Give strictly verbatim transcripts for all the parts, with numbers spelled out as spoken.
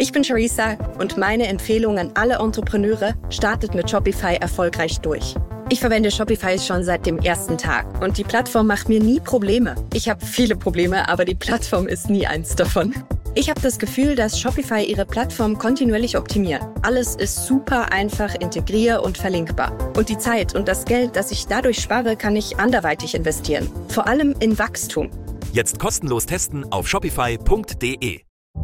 Ich bin Charissa und meine Empfehlung an alle Entrepreneure: startet mit Shopify erfolgreich durch. Ich verwende Shopify schon seit dem ersten Tag und die Plattform macht mir nie Probleme. Ich habe viele Probleme, aber die Plattform ist nie eins davon. Ich habe das Gefühl, dass Shopify ihre Plattform kontinuierlich optimiert. Alles ist super einfach integrier- und verlinkbar. Und die Zeit und das Geld, das ich dadurch spare, kann ich anderweitig investieren. Vor allem in Wachstum. Jetzt kostenlos testen auf shopify punkt de.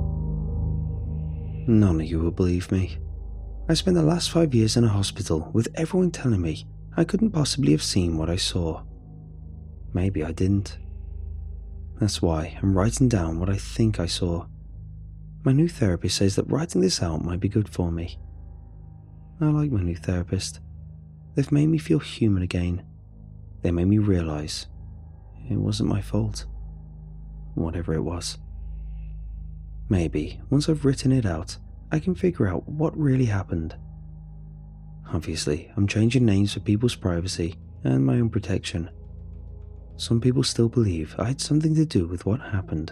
None of you will believe me. I spent the last five years in a hospital with everyone telling me I couldn't possibly have seen what I saw. Maybe I didn't. That's why I'm writing down what I think I saw. My new therapist says that writing this out might be good for me. I like my new therapist. They've made me feel human again. They made me realise it wasn't my fault. Whatever it was. Maybe, once I've written it out, I can figure out what really happened. Obviously, I'm changing names for people's privacy and my own protection. Some people still believe I had something to do with what happened.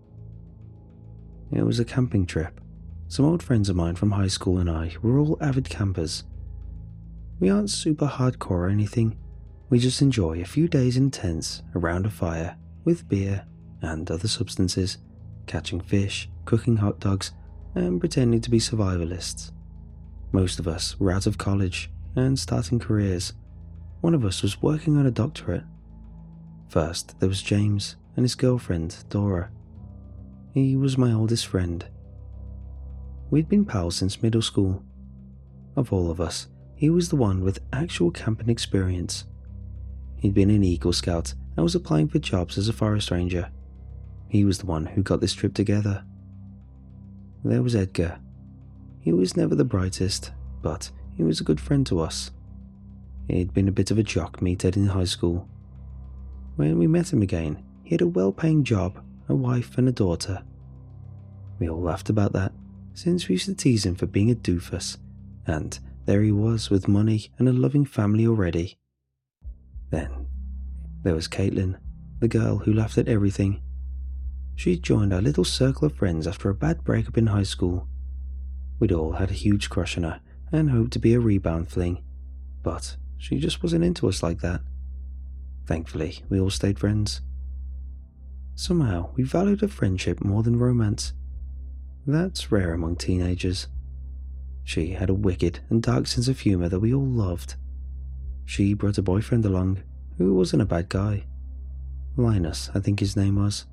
It was a camping trip. Some old friends of mine from high school and I were all avid campers. We aren't super hardcore or anything. We just enjoy a few days in tents around a fire with beer and other substances, catching fish, cooking hot dogs, and pretending to be survivalists. Most of us were out of college and starting careers. One of us was working on a doctorate. First, there was James and his girlfriend, Dora. He was my oldest friend. We'd been pals since middle school. Of all of us, he was the one with actual camping experience. He'd been an Eagle Scout and was applying for jobs as a forest ranger. He was the one who got this trip together. There was Edgar. He was never the brightest, but he was a good friend to us. He'd been a bit of a jock meathead in high school. When we met him again, he had a well-paying job, a wife and a daughter. We all laughed about that, since we used to tease him for being a doofus, and there he was with money and a loving family already. Then, there was Caitlin, the girl who laughed at everything. She'd joined our little circle of friends after a bad breakup in high school. We'd all had a huge crush on her and hoped to be a rebound fling, but she just wasn't into us like that. Thankfully, we all stayed friends. Somehow, we valued a friendship more than romance. That's rare among teenagers. She had a wicked and dark sense of humour that we all loved. She brought a boyfriend along, who wasn't a bad guy. Linus, I think his name was.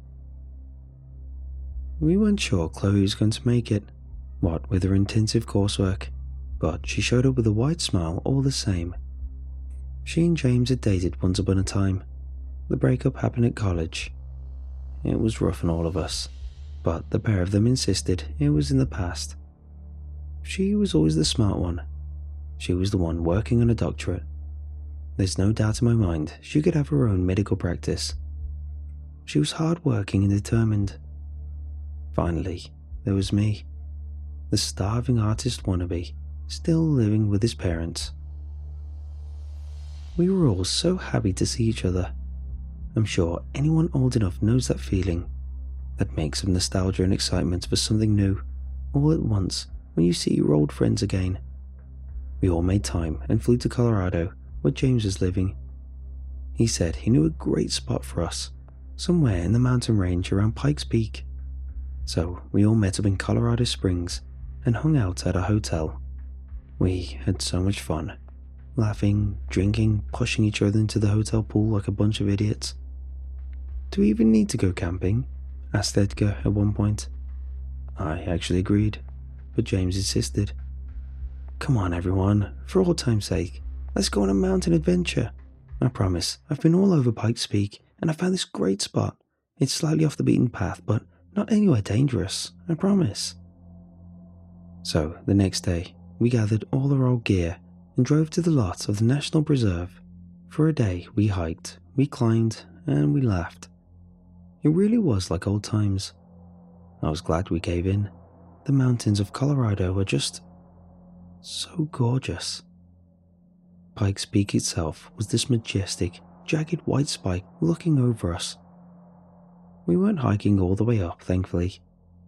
We weren't sure Chloe was going to make it, what with her intensive coursework, but she showed up with a wide smile all the same. She and James had dated once upon a time. The breakup happened at college. It was rough on all of us, but the pair of them insisted it was in the past. She was always the smart one. She was the one working on a doctorate. There's no doubt in my mind she could have her own medical practice. She was hard-working and determined. Finally, there was me, the starving artist wannabe, still living with his parents. We were all so happy to see each other. I'm sure anyone old enough knows that feeling, that mix of nostalgia and excitement for something new, all at once when you see your old friends again. We all made time and flew to Colorado, where James was living. He said he knew a great spot for us, somewhere in the mountain range around Pikes Peak. So we all met up in Colorado Springs and hung out at a hotel. We had so much fun, laughing, drinking, pushing each other into the hotel pool like a bunch of idiots. "Do we even need to go camping?" asked Edgar at one point. I actually agreed, but James insisted. "Come on everyone, for old time's sake, let's go on a mountain adventure. I promise, I've been all over Pikes Peak and I found this great spot. It's slightly off the beaten path, but not anywhere dangerous, I promise." So, the next day, we gathered all our old gear and drove to the lot of the National Preserve. For a day, we hiked, we climbed, and we laughed. It really was like old times. I was glad we gave in. The mountains of Colorado were just so gorgeous. Pikes Peak itself was this majestic, jagged white spike looking over us. We weren't hiking all the way up, thankfully.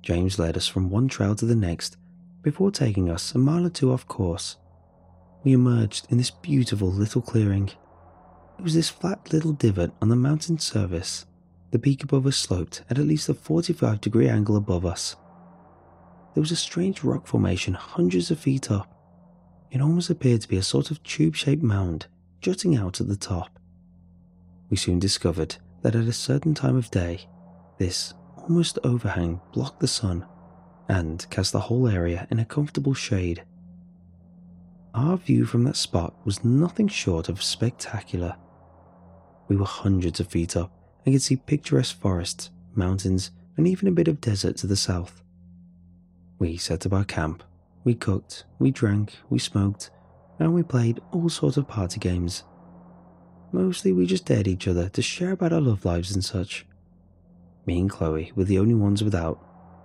James led us from one trail to the next before taking us a mile or two off course. We emerged in this beautiful little clearing. It was this flat little divot on the mountain surface. The peak above us sloped at at least a forty-five degree angle above us. There was a strange rock formation hundreds of feet up. It almost appeared to be a sort of tube-shaped mound jutting out at the top. We soon discovered that at a certain time of day, this almost overhang blocked the sun and cast the whole area in a comfortable shade. Our view from that spot was nothing short of spectacular. We were hundreds of feet up and could see picturesque forests, mountains, and even a bit of desert to the south. We set up our camp. We cooked, we drank, we smoked, and we played all sorts of party games. Mostly we just dared each other to share about our love lives and such. Me and Chloe were the only ones without.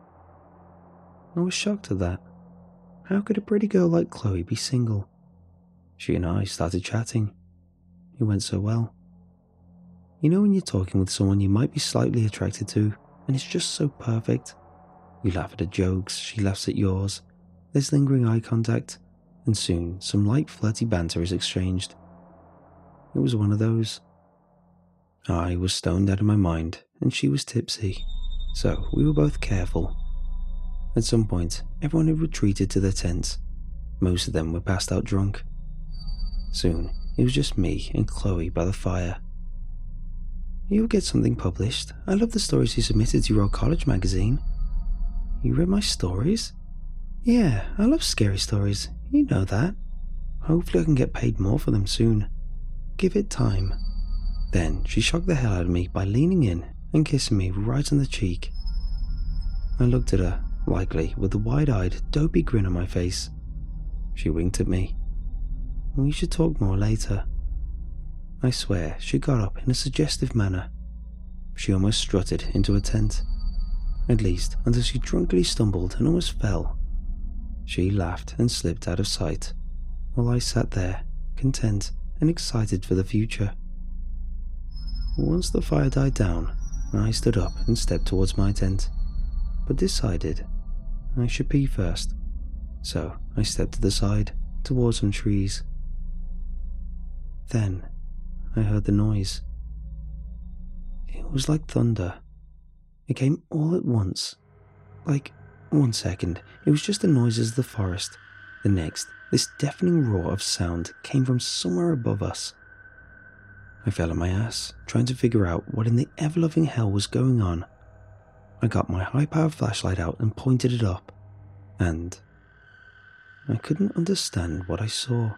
I was shocked at that. How could a pretty girl like Chloe be single? She and I started chatting. It went so well. You know when you're talking with someone you might be slightly attracted to, and it's just so perfect? You laugh at her jokes, she laughs at yours, there's lingering eye contact, and soon some light flirty banter is exchanged. It was one of those. I was stoned out of my mind, and she was tipsy, so we were both careful. At some point, everyone had retreated to their tents. Most of them were passed out drunk. Soon, it was just me and Chloe by the fire. You'll get something published. I love the stories you submitted to your old college magazine. You read my stories? Yeah, I love scary stories. You know that. Hopefully I can get paid more for them soon. Give it time. Then she shocked the hell out of me by leaning in and kissing me right on the cheek. I looked at her, likely with a wide-eyed, dopey grin on my face. She winked at me. We should talk more later. I swear she got up in a suggestive manner. She almost strutted into a tent. At least until she drunkenly stumbled and almost fell. She laughed and slipped out of sight, while I sat there, content and excited for the future. Once the fire died down, I stood up and stepped towards my tent, but decided I should pee first, so I stepped to the side towards some trees. Then I heard the noise. It was like thunder. It came all at once. Like, one second, it was just the noises of the forest. The next, this deafening roar of sound came from somewhere above us. I fell on my ass, trying to figure out what in the ever-loving hell was going on. I got my high-powered flashlight out and pointed it up, and I couldn't understand what I saw.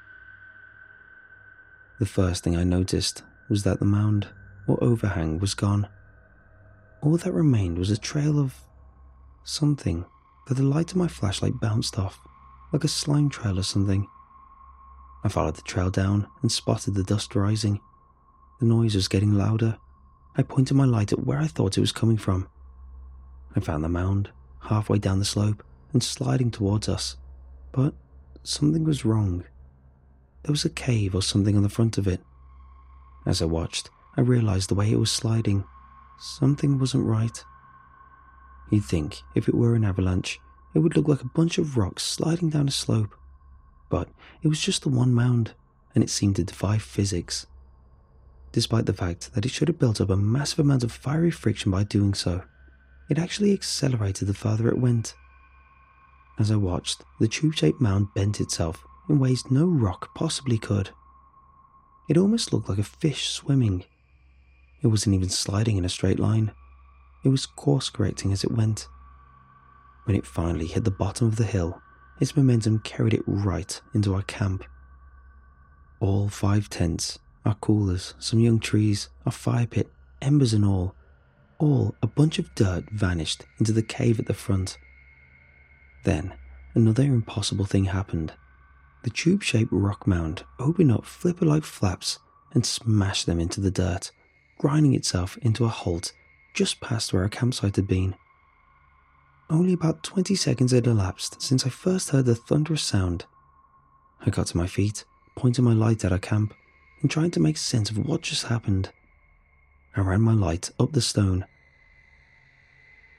The first thing I noticed was that the mound, or overhang, was gone. All that remained was a trail of something that the light of my flashlight bounced off, like a slime trail or something. I followed the trail down and spotted the dust rising. The noise was getting louder. I pointed my light at where I thought it was coming from. I found the mound, halfway down the slope and sliding towards us. But something was wrong. There was a cave or something on the front of it. As I watched, I realized the way it was sliding. Something wasn't right. You'd think if it were an avalanche, it would look like a bunch of rocks sliding down a slope. But it was just the one mound, and it seemed to defy physics. Despite the fact that it should have built up a massive amount of fiery friction by doing so, it actually accelerated the farther it went. As I watched, the tube-shaped mound bent itself in ways no rock possibly could. It almost looked like a fish swimming. It wasn't even sliding in a straight line. It was course-correcting as it went. When it finally hit the bottom of the hill, its momentum carried it right into our camp. All five tents, our coolers, some young trees, our fire pit, embers and all, all a bunch of dirt vanished into the cave at the front. Then, another impossible thing happened. The tube-shaped rock mound opened up flipper-like flaps and smashed them into the dirt, grinding itself into a halt just past where our campsite had been. Only about twenty seconds had elapsed since I first heard the thunderous sound. I got to my feet, pointing my light at our camp, and trying to make sense of what just happened. I ran my light up the stone.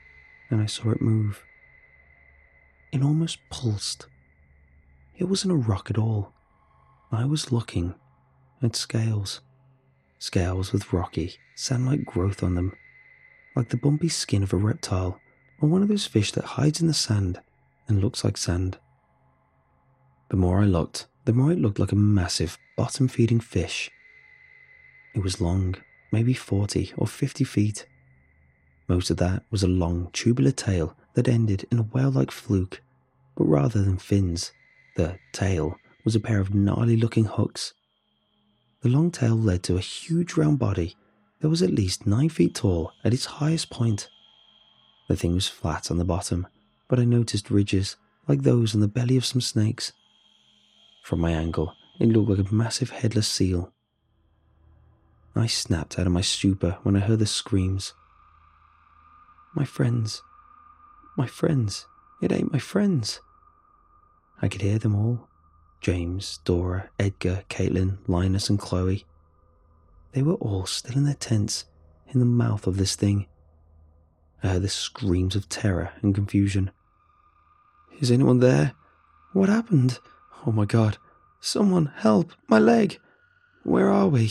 and I saw it move. It almost pulsed. It wasn't a rock at all. I was looking at scales. Scales with rocky, sand-like growth on them, like the bumpy skin of a reptile or one of those fish that hides in the sand and looks like sand. The more I looked, the more it looked like a massive, bottom-feeding fish. It was long, maybe forty or fifty feet. Most of that was a long, tubular tail that ended in a whale-like fluke, but rather than fins, the tail was a pair of gnarly-looking hooks. The long tail led to a huge round body that was at least nine feet tall at its highest point. The thing was flat on the bottom, but I noticed ridges like those on the belly of some snakes. From my angle, it looked like a massive headless seal. I snapped out of my stupor when I heard the screams. My friends. My friends. It ain't my friends. I could hear them all. James, Dora, Edgar, Caitlin, Linus and Chloe. They were all still in their tents, in the mouth of this thing. I heard the screams of terror and confusion. Is anyone there? What happened? Oh my God. Someone help, my leg. Where are we?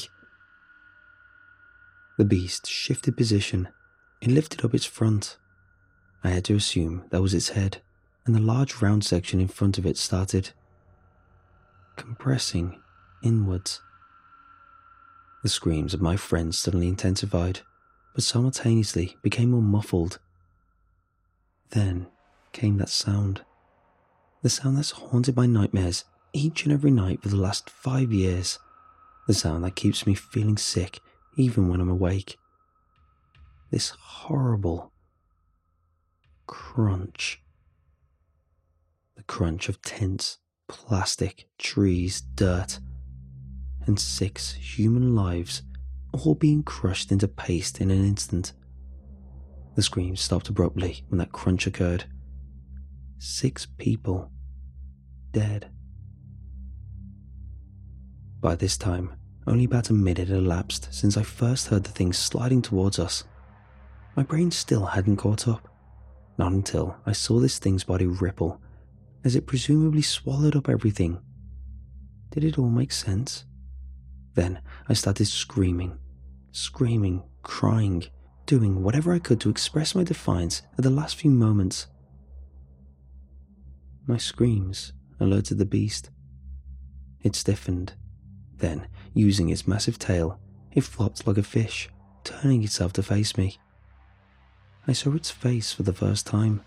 The beast shifted position. It lifted up its front. I had to assume that was its head, and the large round section in front of it started compressing inwards. The screams of my friends suddenly intensified, but simultaneously became more muffled. Then came that sound. The sound that's haunted my nightmares each and every night for the last five years. The sound that keeps me feeling sick even when I'm awake. This horrible crunch. The crunch of tents, plastic, trees, dirt, and six human lives all being crushed into paste in an instant. The scream stopped abruptly when that crunch occurred. Six people dead. By this time, only about a minute had elapsed since I first heard the thing sliding towards us. My brain still hadn't caught up. Not until I saw this thing's body ripple, as it presumably swallowed up everything. Did it all make sense? Then I started screaming, screaming, crying, doing whatever I could to express my defiance at the last few moments. My screams alerted the beast. It stiffened. Then, using its massive tail, it flopped like a fish, turning itself to face me. I saw its face for the first time.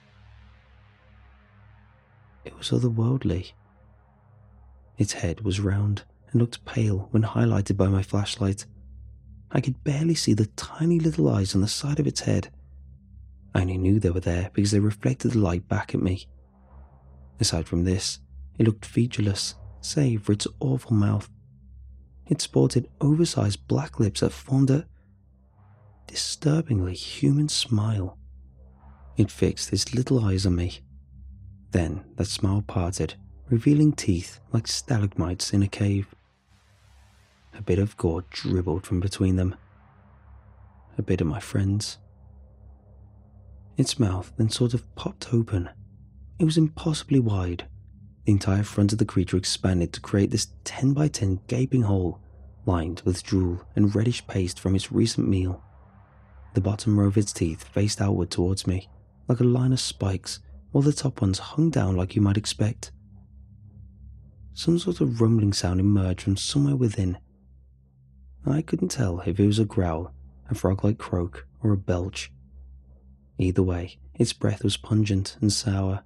It was otherworldly. Its head was round and looked pale when highlighted by my flashlight. I could barely see the tiny little eyes on the side of its head. I only knew they were there because they reflected the light back at me. Aside from this, it looked featureless, save for its awful mouth. It sported oversized black lips that formed a disturbingly human smile. It fixed its little eyes on me. Then that smile parted, revealing teeth like stalagmites in a cave. A bit of gore dribbled from between them. A bit of my friends. Its mouth then sort of popped open. It was impossibly wide. The entire front of the creature expanded to create this ten by ten gaping hole, lined with drool and reddish paste from its recent meal. The bottom row of its teeth faced outward towards me, like a line of spikes, while the top ones hung down like you might expect. Some sort of rumbling sound emerged from somewhere within. I couldn't tell if it was a growl, a frog-like croak, or a belch. Either way, its breath was pungent and sour.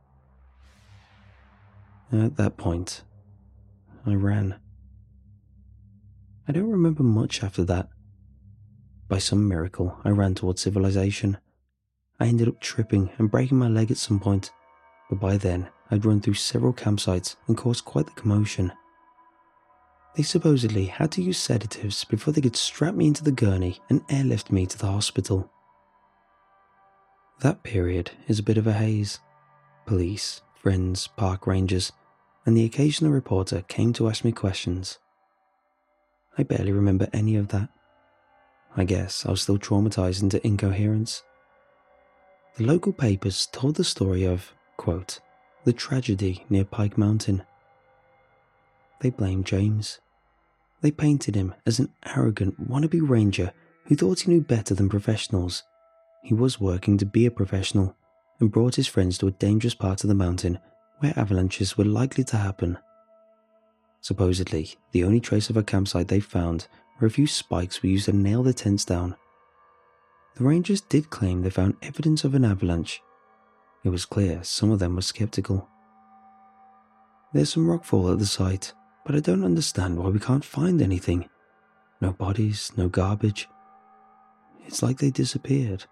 At that point, I ran. I don't remember much after that. By some miracle, I ran towards civilization. I ended up tripping and breaking my leg at some point, but by then I'd run through several campsites and caused quite the commotion. They supposedly had to use sedatives before they could strap me into the gurney and airlift me to the hospital. That period is a bit of a haze. Police, friends, park rangers, and the occasional reporter came to ask me questions. I barely remember any of that. I guess I was still traumatized into incoherence. The local papers told the story of, quote, the tragedy near Pike Mountain. They blamed James. They painted him as an arrogant wannabe ranger who thought he knew better than professionals. He was working to be a professional and brought his friends to a dangerous part of the mountain where avalanches were likely to happen. Supposedly, the only trace of a campsite they found were a few spikes we used to nail the tents down. The rangers did claim they found evidence of an avalanche. It was clear some of them were skeptical. There's some rockfall at the site, but I don't understand why we can't find anything. No bodies, no garbage. It's like they disappeared.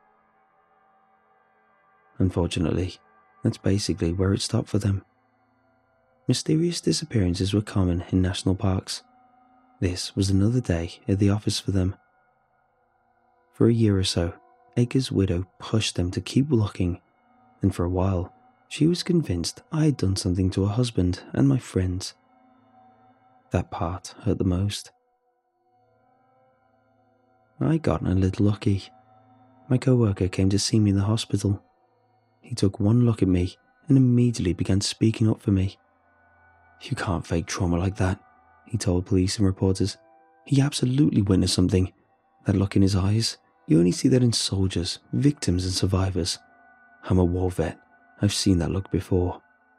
Unfortunately, that's basically where it stopped for them. Mysterious disappearances were common in national parks. This was another day at the office for them. For a year or so, Edgar's widow pushed them to keep looking, and for a while, she was convinced I had done something to her husband and my friends. That part hurt the most. I got a little lucky. My co-worker came to see me in the hospital. He took one look at me and immediately began speaking up for me. You can't fake trauma like that, he told police and reporters. He absolutely witnessed something. That look in his eyes, you only see that in soldiers, victims and survivors. I'm a war vet. I've seen that look before.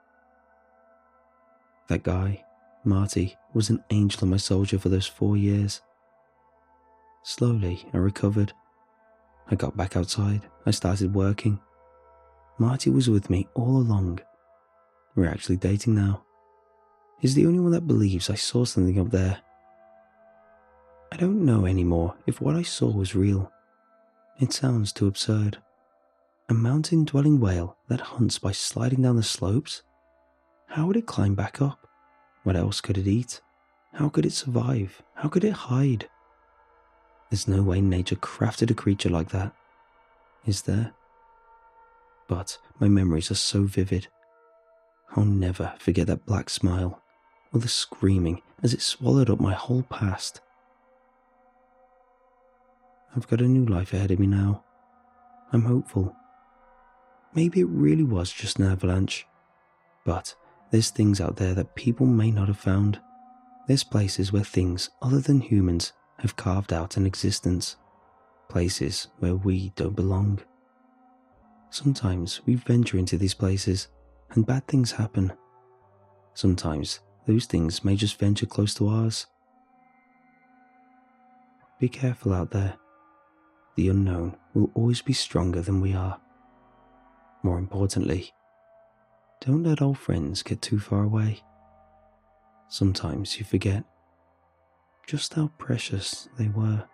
That guy, Marty, was an angel of my soldier for those four years. Slowly, I recovered. I got back outside. I started working. Marty was with me all along. We're actually dating now. He's the only one that believes I saw something up there. I don't know anymore if what I saw was real. It sounds too absurd. A mountain-dwelling whale that hunts by sliding down the slopes? How would it climb back up? What else could it eat? How could it survive? How could it hide? There's no way nature crafted a creature like that, is there? But my memories are so vivid. I'll never forget that black smile, or the screaming as it swallowed up my whole past. I've got a new life ahead of me now. I'm hopeful. Maybe it really was just an avalanche, but there's things out there that people may not have found. There's places where things other than humans have carved out an existence. Places where we don't belong. Sometimes we venture into these places and bad things happen. Sometimes those things may just venture close to ours. Be careful out there. The unknown will always be stronger than we are. More importantly, don't let old friends get too far away. Sometimes you forget just how precious they were.